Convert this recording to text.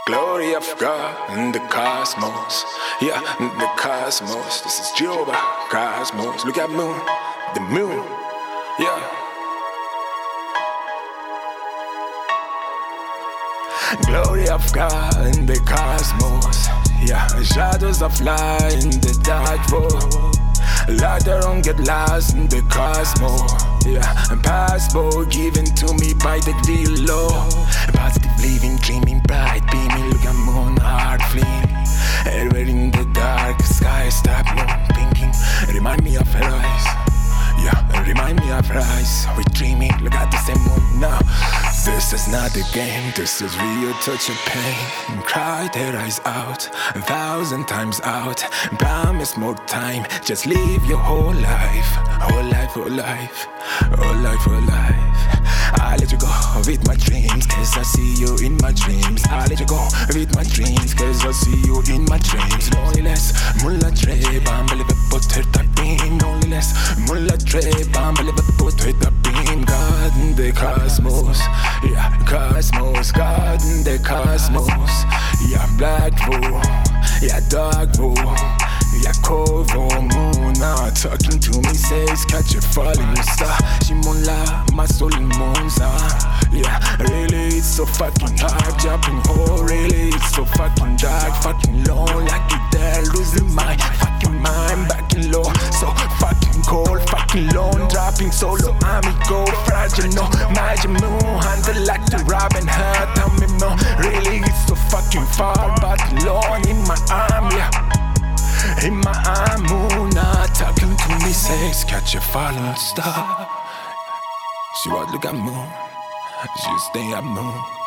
Glory of God in the cosmos. Yeah, in the cosmos. This is Jehovah Cosmos. Look at moon, the moon. Yeah. Glory of God in the cosmos. Yeah, shadows of light in the dark world. Later on get lost in the cosmos. Yeah, and passport given to me by the real law. Positive living, dreaming, bright beaming. Look at moon, heart fleeing. Everywhere in the dark sky, stop moon pinking. Remind me of her eyes. Yeah, remind me of her eyes. We're dreaming, look at the same moon now. This is not a game, this is real touch of pain. Cry their eyes out, 1,000 times out. Promise more time, just live your whole life. Whole life, whole life, whole life, whole life. I let you go with my dreams, cause I see you in my dreams. I let you go with my dreams, cause I see you in my dreams. Loneliness, mulla tre, bambale put her beam. Loneliness, mulla tre, bambale put her beam. God in the cosmos, yeah, cosmos. God in the cosmos, yeah, black hole, yeah, dark hole, yeah, cold moon. Now talking to me says catch a falling star. Shimola, my soul in Monza. Yeah, really it's so fucking hard, jumping hole. Really it's so fucking dark, fucking low. Like it there, losing my fucking mind, backing low. So fucking cold, fucking lone, dropping solo. Amigo, fragile, no magic moon. Handle like the Robin Hood. Tell me no, really it's so fucking far, but alone in my arm, yeah. In my arm, moon, talking to me says catch a falling star. She was look at moon, she stay at moon.